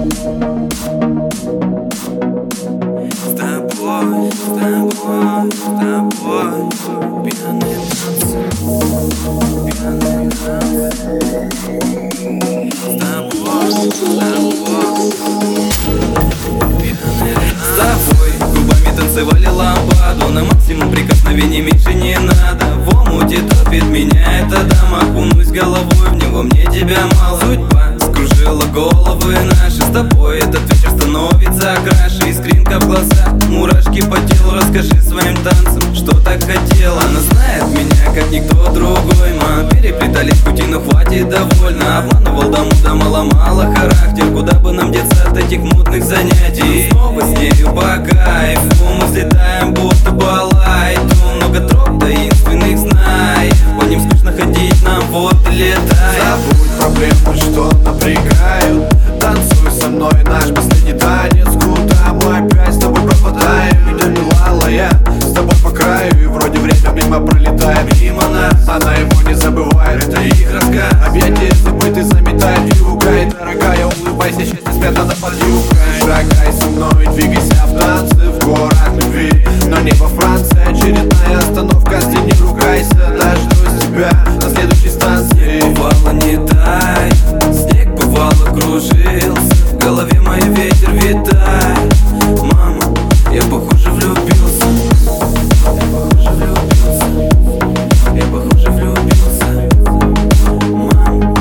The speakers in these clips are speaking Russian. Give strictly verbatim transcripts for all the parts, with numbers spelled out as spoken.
С тобой, с тобой, с тобой пьяные танцы, пьяные танцы. С тобой, с тобой пьяные танцы. С тобой губами танцевали ламбаду, на максимум прикосновений меньше не надо. В омуте топит меня эта дама, окунусь головой в него, мне тебя мало. Судьба скружила головы наши, с тобой этот вечер становится краше. Искринка в глазах, мурашки по телу, расскажи своим танцам, что так хотела. Она знает меня, как никто другой, мы переплетались пути, но хватит довольно. Обманывал до муда, мало-мало характер, куда бы нам деться от этих мутных занятий. Снова с нею по кайфу, мы взлетаем, будто балайду. Много троп таинственных знаем, по ним скучно ходить, нам вот и летай. Забудь проблемы, что напрягают, танцуй со мной наш последний танец. Куда мы опять с тобой пропадаем? Меня милала я с тобой по краю, и вроде время мимо пролетаем мимо нас. Она его не забывает, это их рассказ. Объятия забыты заметает юга, и дорогая, улыбайся, счастье спрятано под юбкой. Шагай со мной, двигайся в танце в город любви, но не во Франции. Очередная остановка, стени, ругайся, дождусь тебя на следующей станции. Бывало не дай, снег бывало кружился, в голове мой ветер витает. Мама, я похоже влюбился, я похоже влюбился, я похоже влюбился. Мама,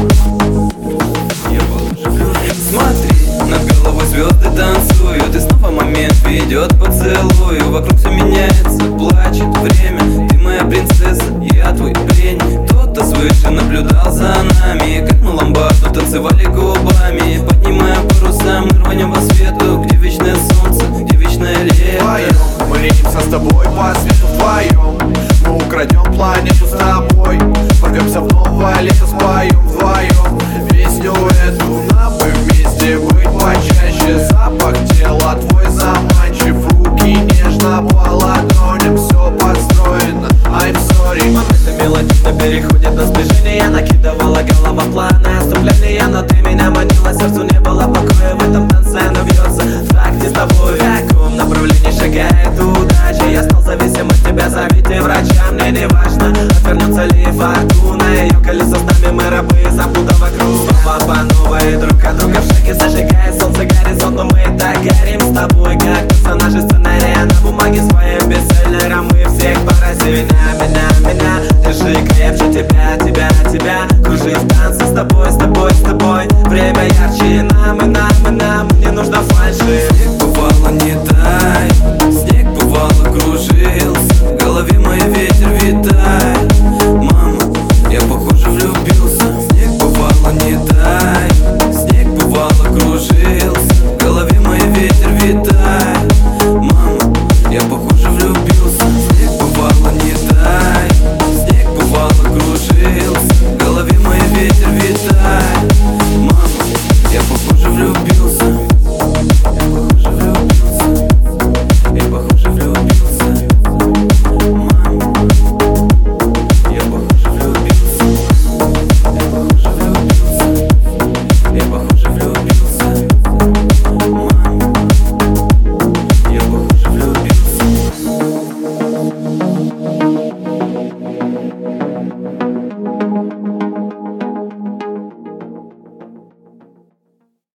я похоже влюбился. Смотри, над головой звезды танцуют, и снова момент ведет поцелую. Вокруг все меняется, плачет время, ты моя принцесса, я твой пленник. Кто-то свыше наблюдал за нами, как мы ламбаду танцевали губами. Поднимая паруса, мы рванем во свету, где вечное солнце, где вечное лето. Вдвоем мы ленимся с тобой по свету, вдвоем мы украдем планету с тобой. Ворвемся в новое лето, споем вдвоем.